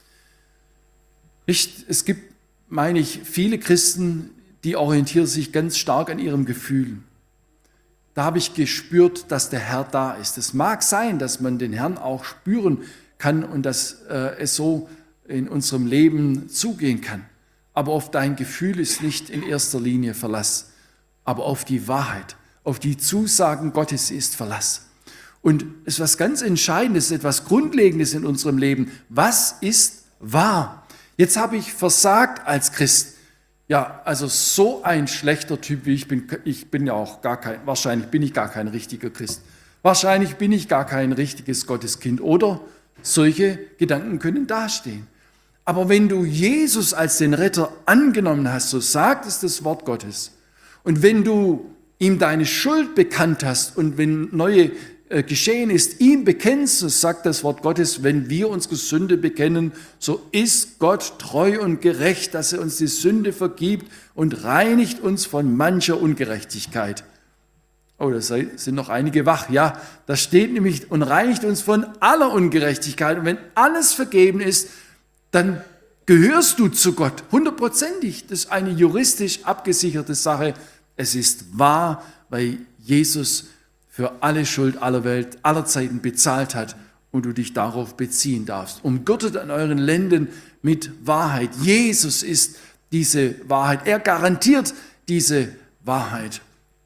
[SPEAKER 1] Nicht, es gibt, meine ich, viele Christen, die orientieren sich ganz stark an ihrem Gefühl. Da habe ich gespürt, dass der Herr da ist. Es mag sein, dass man den Herrn auch spüren kann und dass äh, es so in unserem Leben zugehen kann. Aber auf dein Gefühl ist nicht in erster Linie Verlass, aber auf die Wahrheit, auf die Zusagen Gottes ist Verlass. Und es ist was ganz Entscheidendes, etwas Grundlegendes in unserem Leben. Was ist wahr? Jetzt habe ich versagt als Christ. Ja, also so ein schlechter Typ wie ich bin, ich bin ja auch gar kein, wahrscheinlich bin ich gar kein richtiger Christ. Wahrscheinlich bin ich gar kein richtiges Gotteskind. Oder solche Gedanken können dastehen. Aber wenn du Jesus als den Retter angenommen hast, so sagt es das Wort Gottes, und wenn du ihm deine Schuld bekannt hast und wenn neue äh, geschehen ist, ihm bekennst, so sagt das Wort Gottes, wenn wir unsere Sünde bekennen, so ist Gott treu und gerecht, dass er uns die Sünde vergibt und reinigt uns von mancher Ungerechtigkeit. Oh, da sind noch einige wach. Ja, da steht nämlich, und reinigt uns von aller Ungerechtigkeit. Und wenn alles vergeben ist, dann gehörst du zu Gott, hundertprozentig. Das ist eine juristisch abgesicherte Sache. Es ist wahr, weil Jesus für alle Schuld aller Welt, aller Zeiten bezahlt hat und du dich darauf beziehen darfst. Umgürtet an euren Lenden mit Wahrheit. Jesus ist diese Wahrheit. Er garantiert diese Wahrheit.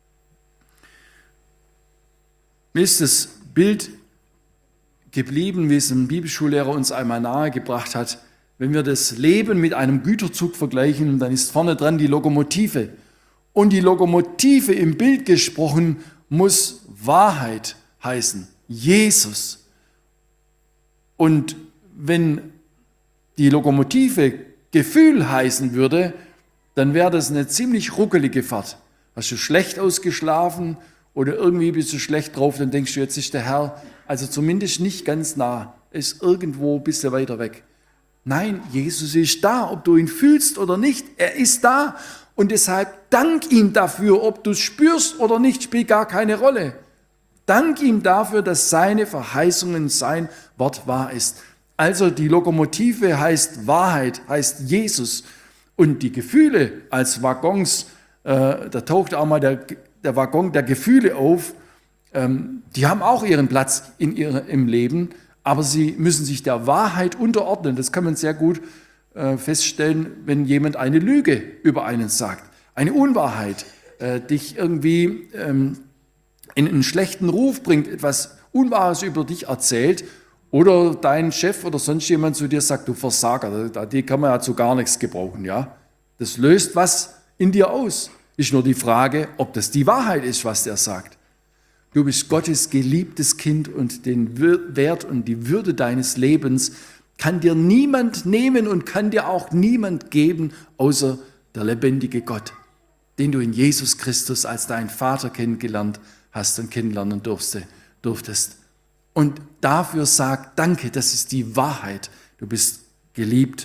[SPEAKER 1] Mir ist das Bild geblieben, wie es ein Bibelschullehrer uns einmal nahegebracht hat. Wenn wir das Leben mit einem Güterzug vergleichen, dann ist vorne dran die Lokomotive. Und die Lokomotive im Bild gesprochen muss Wahrheit heißen, Jesus. Und wenn die Lokomotive Gefühl heißen würde, dann wäre das eine ziemlich ruckelige Fahrt. Hast du schlecht ausgeschlafen oder irgendwie bist du schlecht drauf, dann denkst du, jetzt ist der Herr, also zumindest nicht ganz nah, ist irgendwo ein bisschen weiter weg. Nein, Jesus ist da, ob du ihn fühlst oder nicht, er ist da. Und deshalb dank ihm dafür, ob du es spürst oder nicht, spielt gar keine Rolle. Dank ihm dafür, dass seine Verheißungen, sein Wort wahr ist. Also die Lokomotive heißt Wahrheit, heißt Jesus. Und die Gefühle als Waggons, äh, da taucht auch mal der, der Waggon der Gefühle auf, ähm, die haben auch ihren Platz in ihre, im Leben, aber sie müssen sich der Wahrheit unterordnen. Das kann man sehr gut äh, feststellen, wenn jemand eine Lüge über einen sagt, eine Unwahrheit, äh, dich irgendwie ähm, in einen schlechten Ruf bringt, etwas Unwahres über dich erzählt oder dein Chef oder sonst jemand zu dir sagt, du Versager, die kann man ja zu gar nichts gebrauchen. Ja? Das löst was in dir aus. Ist nur die Frage, ob das die Wahrheit ist, was der sagt. Du bist Gottes geliebtes Kind und den Wert und die Würde deines Lebens kann dir niemand nehmen und kann dir auch niemand geben, außer der lebendige Gott, den du in Jesus Christus als deinen Vater kennengelernt hast und kennenlernen durftest. Und dafür sag Danke, das ist die Wahrheit. Du bist geliebt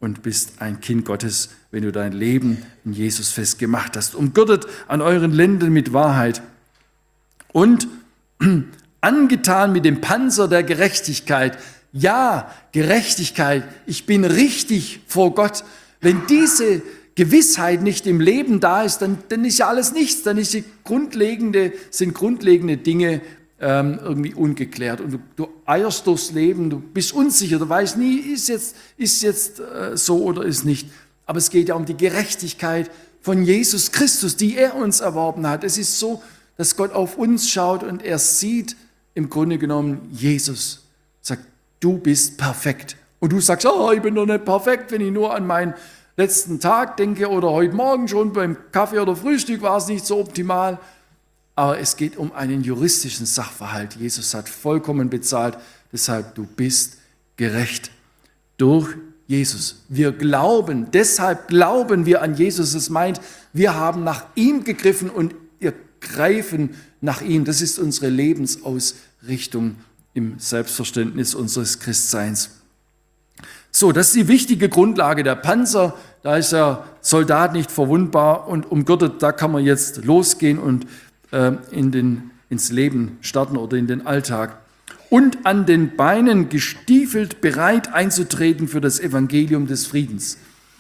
[SPEAKER 1] und bist ein Kind Gottes, wenn du dein Leben in Jesus festgemacht hast. Umgürtet an euren Lenden mit Wahrheit und angetan mit dem Panzer der Gerechtigkeit. Ja, Gerechtigkeit, ich bin richtig vor Gott. Wenn diese Gewissheit nicht im Leben da ist, dann, dann ist ja alles nichts. Dann ist die grundlegende, sind grundlegende Dinge ähm, irgendwie ungeklärt. Und du, du eierst durchs Leben, du bist unsicher, du weißt nie, ist jetzt, ist jetzt äh, so oder ist nicht. Aber es geht ja um die Gerechtigkeit von Jesus Christus, die er uns erworben hat. Es ist so, dass Gott auf uns schaut und er sieht im Grunde genommen Jesus, sagt, du bist perfekt. Und du sagst, oh, ich bin doch nicht perfekt, wenn ich nur an meinen letzten Tag denke oder heute Morgen schon beim Kaffee oder Frühstück war es nicht so optimal. Aber es geht um einen juristischen Sachverhalt. Jesus hat vollkommen bezahlt, deshalb du bist gerecht durch Jesus. Wir glauben, deshalb glauben wir an Jesus. Es meint, wir haben nach ihm gegriffen und wir greifen nach ihm. Das ist unsere Lebensausrichtung im Selbstverständnis unseres Christseins. So, das ist die wichtige Grundlage. Der Panzer, da ist der Soldat nicht verwundbar und umgürtet, da kann man jetzt losgehen und äh, in den, ins Leben starten oder in den Alltag. Und an den Beinen gestiefelt, bereit einzutreten für das Evangelium des Friedens.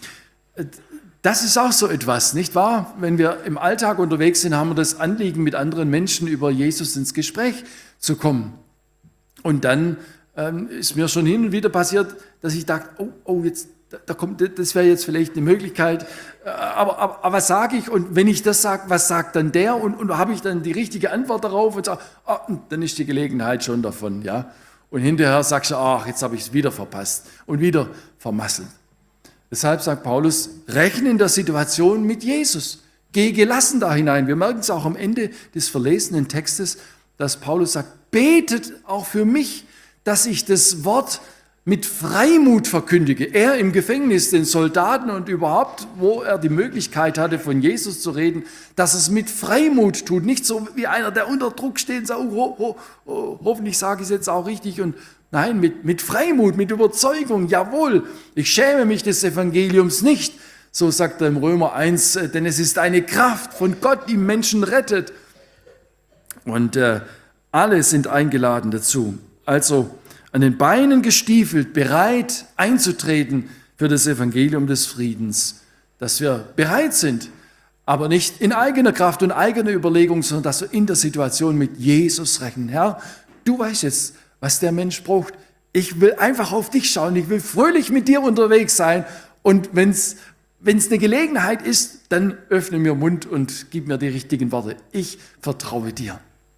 [SPEAKER 1] Das ist auch so etwas, nicht wahr? Wenn wir im Alltag unterwegs sind, haben wir das Anliegen, mit anderen Menschen über Jesus ins Gespräch zu kommen. Und dann ähm, ist mir schon hin und wieder passiert, dass ich dachte, oh, oh jetzt, da, da kommt, das wäre jetzt vielleicht eine Möglichkeit. Äh, aber, aber, aber was sage ich? Und wenn ich das sage, was sagt dann der? Und, und habe ich dann die richtige Antwort darauf? Und sage, oh, dann ist die Gelegenheit schon davon. Ja? Und hinterher sagst du, ach, jetzt habe ich es wieder verpasst und wieder vermasselt. Deshalb sagt Paulus, rechne in der Situation mit Jesus. Geh gelassen da hinein. Wir merken es auch am Ende des verlesenen Textes, dass Paulus sagt, betet auch für mich, dass ich das Wort mit Freimut verkündige. Er im Gefängnis, den Soldaten und überhaupt, wo er die Möglichkeit hatte, von Jesus zu reden, dass es mit Freimut tut. Nicht so wie einer, der unter Druck steht und sagt, oh, ho, ho, ho, hoffentlich sage ich es jetzt auch richtig. Und nein, mit, mit Freimut, mit Überzeugung, jawohl, ich schäme mich des Evangeliums nicht. So sagt er im Römer eins, denn es ist eine Kraft von Gott, die Menschen rettet. Und äh, alle sind eingeladen dazu. Also an den Beinen gestiefelt, bereit einzutreten für das Evangelium des Friedens. Dass wir bereit sind, aber nicht in eigener Kraft und eigener Überlegung, sondern dass wir in der Situation mit Jesus rechnen. Herr, du weißt jetzt, was der Mensch braucht. Ich will einfach auf dich schauen. Ich will fröhlich mit dir unterwegs sein. Und wenn es eine Gelegenheit ist, dann öffne mir Mund und gib mir die richtigen Worte. Ich vertraue dir.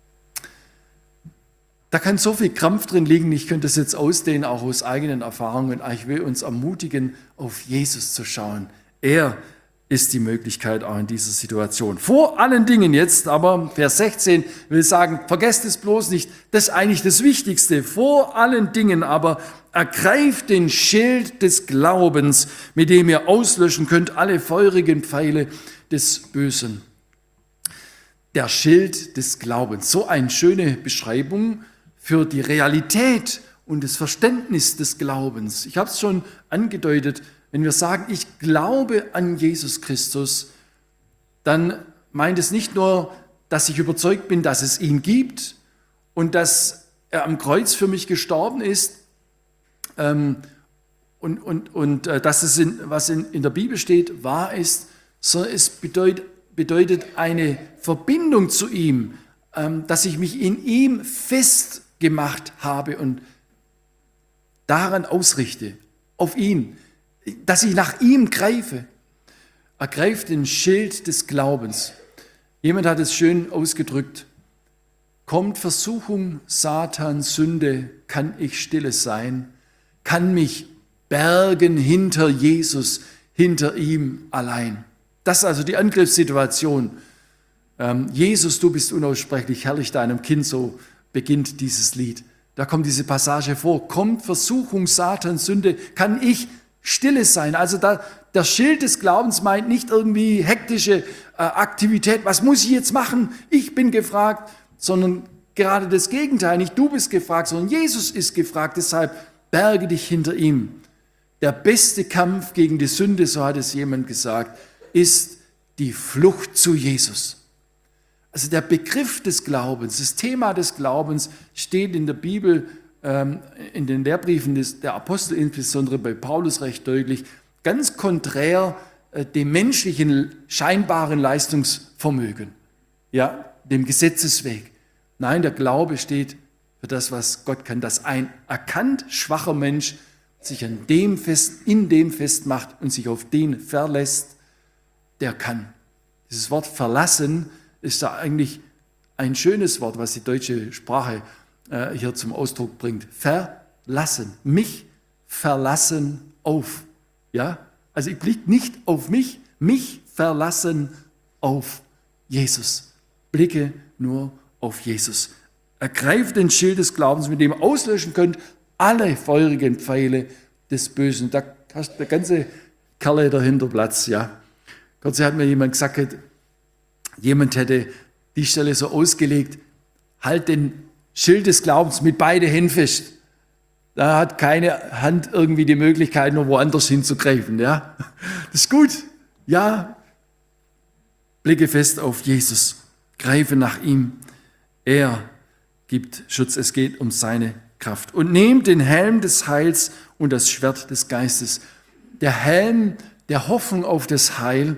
[SPEAKER 1] Da kann so viel Krampf drin liegen, ich könnte das jetzt ausdehnen, auch aus eigenen Erfahrungen. Ich will uns ermutigen, auf Jesus zu schauen. Er ist die Möglichkeit auch in dieser Situation. Vor allen Dingen jetzt, aber Vers sechzehn will sagen, vergesst es bloß nicht, das ist eigentlich das Wichtigste. Vor allen Dingen aber ergreift den Schild des Glaubens, mit dem ihr auslöschen könnt alle feurigen Pfeile des Bösen. Der Schild des Glaubens, so eine schöne Beschreibung für die Realität und das Verständnis des Glaubens. Ich habe es schon angedeutet, wenn wir sagen, ich glaube an Jesus Christus, dann meint es nicht nur, dass ich überzeugt bin, dass es ihn gibt und dass er am Kreuz für mich gestorben ist ähm, und, und, und äh, dass es, in, was in, in der Bibel steht, wahr ist, sondern es bedeutet, bedeutet eine Verbindung zu ihm, ähm, dass ich mich in ihm fest gemacht habe und daran ausrichte, auf ihn, dass ich nach ihm greife. Ergreift den Schild des Glaubens. Jemand hat es schön ausgedrückt, kommt Versuchung, Satan, Sünde, kann ich stille sein, kann mich bergen hinter Jesus, hinter ihm allein. Das ist also die Angriffssituation. Ähm, Jesus, du bist unaussprechlich herrlich deinem Kind, so beginnt dieses Lied. Da kommt diese Passage vor. Kommt Versuchung, Satan, Sünde, kann ich stille sein. Also da, der Schild des Glaubens meint nicht irgendwie hektische äh, Aktivität. Was muss ich jetzt machen? Ich bin gefragt, sondern gerade das Gegenteil. Nicht du bist gefragt, sondern Jesus ist gefragt. Deshalb berge dich hinter ihm. Der beste Kampf gegen die Sünde, so hat es jemand gesagt, ist die Flucht zu Jesus. Also der Begriff des Glaubens, das Thema des Glaubens steht in der Bibel, ähm, in den Lehrbriefen des, der Apostel, insbesondere bei Paulus recht deutlich, ganz konträr äh, dem menschlichen scheinbaren Leistungsvermögen, ja, dem Gesetzesweg. Nein, der Glaube steht für das, was Gott kann, dass ein erkannt schwacher Mensch sich an dem fest, in dem festmacht und sich auf den verlässt, der kann. Dieses Wort verlassen ist da eigentlich ein schönes Wort, was die deutsche Sprache äh, hier zum Ausdruck bringt. Verlassen, mich verlassen auf. Ja? Also ich blicke nicht auf mich, mich verlassen auf Jesus. Blicke nur auf Jesus. Ergreift den Schild des Glaubens, mit dem ihr auslöschen könnt alle feurigen Pfeile des Bösen. Da hast der ganze Kerle dahinter Platz. Ja. Gott sei Dank hat mir jemand gesagt, jemand hätte die Stelle so ausgelegt, halt den Schild des Glaubens mit beiden Händen fest. Da hat keine Hand irgendwie die Möglichkeit, noch woanders hinzugreifen. Ja. Das ist gut. Ja, blicke fest auf Jesus. Greife nach ihm. Er gibt Schutz. Es geht um seine Kraft. Und nehmt den Helm des Heils und das Schwert des Geistes. Der Helm der Hoffnung auf das Heil.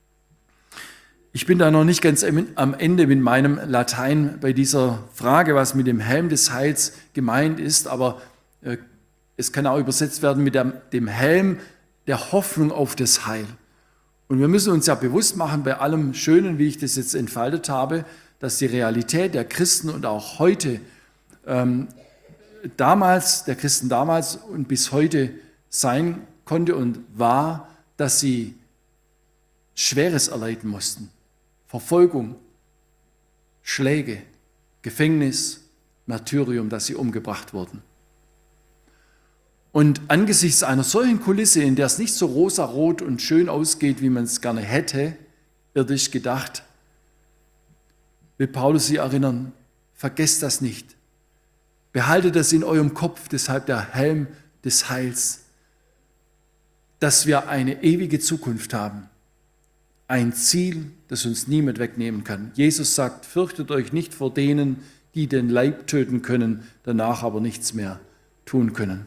[SPEAKER 1] Ich bin da noch nicht ganz am Ende mit meinem Latein bei dieser Frage, was mit dem Helm des Heils gemeint ist, aber es kann auch übersetzt werden mit dem Helm der Hoffnung auf das Heil. Und wir müssen uns ja bewusst machen, bei allem Schönen, wie ich das jetzt entfaltet habe, dass die Realität der Christen und auch heute, ähm, damals, der Christen damals und bis heute sein konnte und war, dass sie Schweres erleiden mussten. Verfolgung, Schläge, Gefängnis, Martyrium, dass sie umgebracht wurden. Und angesichts einer solchen Kulisse, in der es nicht so rosarot und schön ausgeht, wie man es gerne hätte, irdisch gedacht, will Paulus sie erinnern, vergesst das nicht. Behaltet das in eurem Kopf, deshalb der Helm des Heils, dass wir eine ewige Zukunft haben. Ein Ziel, das uns niemand wegnehmen kann. Jesus sagt, fürchtet euch nicht vor denen, die den Leib töten können, danach aber nichts mehr tun können.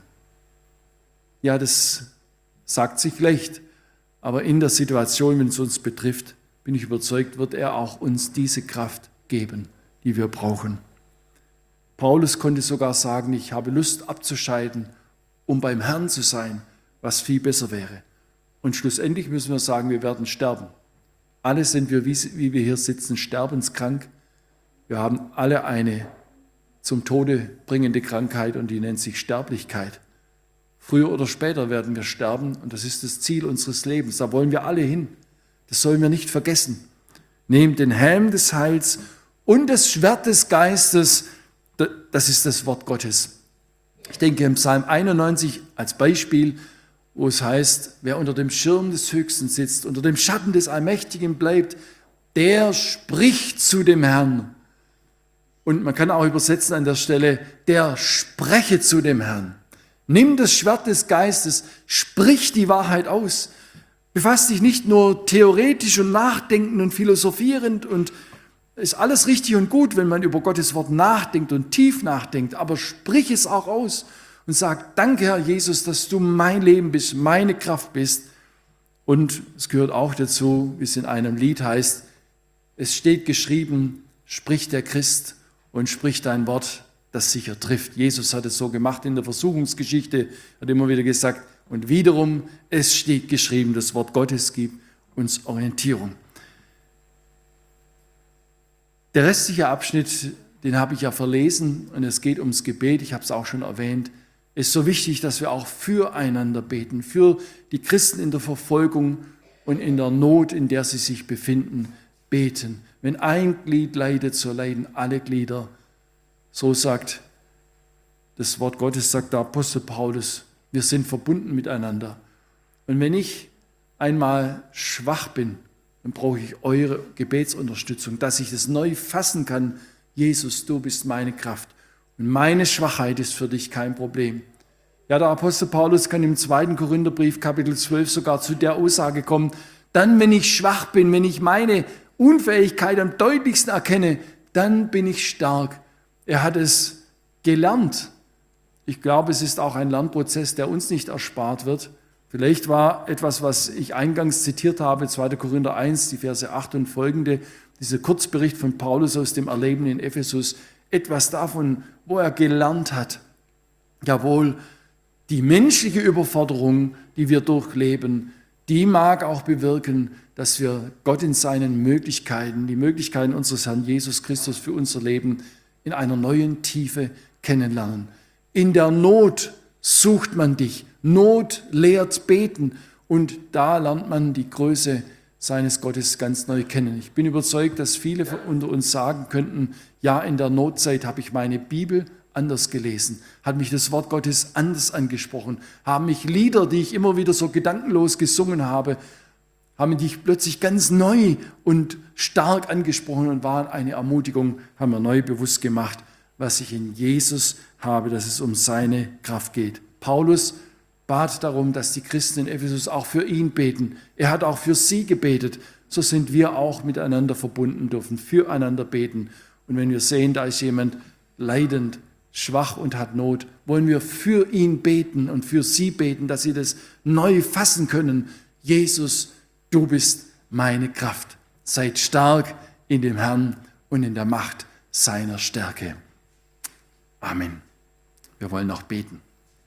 [SPEAKER 1] Ja, das sagt sich leicht, aber in der Situation, wenn es uns betrifft, bin ich überzeugt, wird er auch uns diese Kraft geben, die wir brauchen. Paulus konnte sogar sagen, ich habe Lust abzuscheiden, um beim Herrn zu sein, was viel besser wäre. Und schlussendlich müssen wir sagen, wir werden sterben. Alle sind wir, wie wir hier sitzen, sterbenskrank. Wir haben alle eine zum Tode bringende Krankheit und die nennt sich Sterblichkeit. Früher oder später werden wir sterben und das ist das Ziel unseres Lebens. Da wollen wir alle hin. Das sollen wir nicht vergessen. Nehmt den Helm des Heils und das Schwert des Geistes, das ist das Wort Gottes. Ich denke im Psalm einundneunzig als Beispiel, wo es heißt, wer unter dem Schirm des Höchsten sitzt, unter dem Schatten des Allmächtigen bleibt, der spricht zu dem Herrn. Und man kann auch übersetzen an der Stelle, der spreche zu dem Herrn. Nimm das Schwert des Geistes, sprich die Wahrheit aus. Befass dich nicht nur theoretisch und nachdenkend und philosophierend und ist alles richtig und gut, wenn man über Gottes Wort nachdenkt und tief nachdenkt, aber sprich es auch aus und sag, danke Herr Jesus, dass du mein Leben bist, meine Kraft bist. Und es gehört auch dazu, wie es in einem Lied heißt, es steht geschrieben, spricht der Christ und spricht dein Wort, das sicher trifft. Jesus hat es so gemacht in der Versuchungsgeschichte, hat immer wieder gesagt, und wiederum, es steht geschrieben, das Wort Gottes gibt uns Orientierung. Der restliche Abschnitt, den habe ich ja verlesen und es geht ums Gebet, ich habe es auch schon erwähnt, ist so wichtig, dass wir auch füreinander beten, für die Christen in der Verfolgung und in der Not, in der sie sich befinden, beten. Wenn ein Glied leidet, so leiden alle Glieder. So sagt das Wort Gottes, sagt der Apostel Paulus, wir sind verbunden miteinander. Und wenn ich einmal schwach bin, dann brauche ich eure Gebetsunterstützung, dass ich es neu fassen kann. Jesus, du bist meine Kraft und meine Schwachheit ist für dich kein Problem. Ja, der Apostel Paulus kann im zweiten Korintherbrief, Kapitel zwölf, sogar zu der Aussage kommen, dann, wenn ich schwach bin, wenn ich meine Unfähigkeit am deutlichsten erkenne, dann bin ich stark. Er hat es gelernt. Ich glaube, es ist auch ein Lernprozess, der uns nicht erspart wird. Vielleicht war etwas, was ich eingangs zitiert habe, zweiter Korinther eins, die Verse acht und folgende, dieser Kurzbericht von Paulus aus dem Erleben in Ephesus, etwas davon, wo er gelernt hat. Jawohl, die menschliche Überforderung, die wir durchleben, die mag auch bewirken, dass wir Gott in seinen Möglichkeiten, die Möglichkeiten unseres Herrn Jesus Christus für unser Leben in einer neuen Tiefe kennenlernen. In der Not sucht man dich. Not lehrt beten und da lernt man die Größe seines Gottes ganz neu kennen. Ich bin überzeugt, dass viele unter uns sagen könnten, ja, in der Notzeit habe ich meine Bibel anders gelesen, hat mich das Wort Gottes anders angesprochen, haben mich Lieder, die ich immer wieder so gedankenlos gesungen habe, haben mich plötzlich ganz neu und stark angesprochen und waren eine Ermutigung, haben mir neu bewusst gemacht, was ich in Jesus habe, dass es um seine Kraft geht. Paulus bat darum, dass die Christen in Ephesus auch für ihn beten. Er hat auch für sie gebetet. So sind wir auch miteinander verbunden, dürfen füreinander beten. Und wenn wir sehen, da ist jemand leidend, schwach und hat Not, wollen wir für ihn beten und für sie beten, dass sie das neu fassen können. Jesus, du bist meine Kraft. Seid stark in dem Herrn und in der Macht seiner Stärke. Amen. Wir wollen noch beten.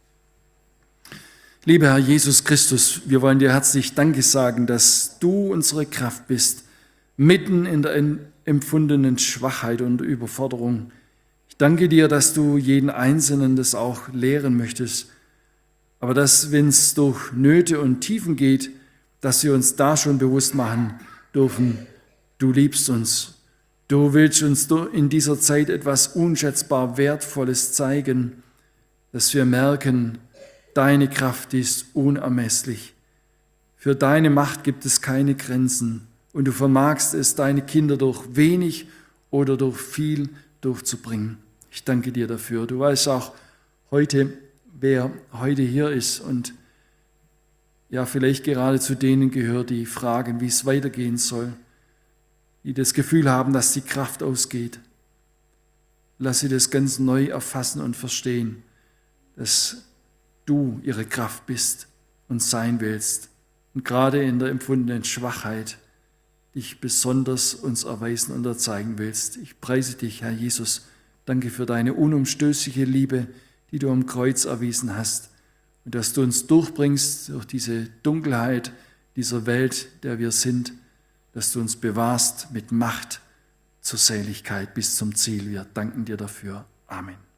[SPEAKER 1] Lieber Herr Jesus Christus, wir wollen dir herzlich Danke sagen, dass du unsere Kraft bist, mitten in der empfundenen Schwachheit und Überforderung. Ich danke dir, dass du jeden Einzelnen das auch lehren möchtest, aber dass, wenn es durch Nöte und Tiefen geht, dass wir uns da schon bewusst machen dürfen, du liebst uns. Du willst uns in dieser Zeit etwas unschätzbar Wertvolles zeigen, dass wir merken, deine Kraft ist unermesslich. Für deine Macht gibt es keine Grenzen und du vermagst es, deine Kinder durch wenig oder durch viel durchzubringen. Ich danke dir dafür. Du weißt auch heute, wer heute hier ist und ja, vielleicht gerade zu denen gehört, die fragen, wie es weitergehen soll, die das Gefühl haben, dass die Kraft ausgeht. Lass sie das ganz neu erfassen und verstehen, dass du ihre Kraft bist und sein willst und gerade in der empfundenen Schwachheit dich besonders uns erweisen und erzeigen willst. Ich preise dich, Herr Jesus. Danke für deine unumstößliche Liebe, die du am Kreuz erwiesen hast und dass du uns durchbringst durch diese Dunkelheit dieser Welt, der wir sind, dass du uns bewahrst mit Macht zur Seligkeit bis zum Ziel. Wir danken dir dafür. Amen.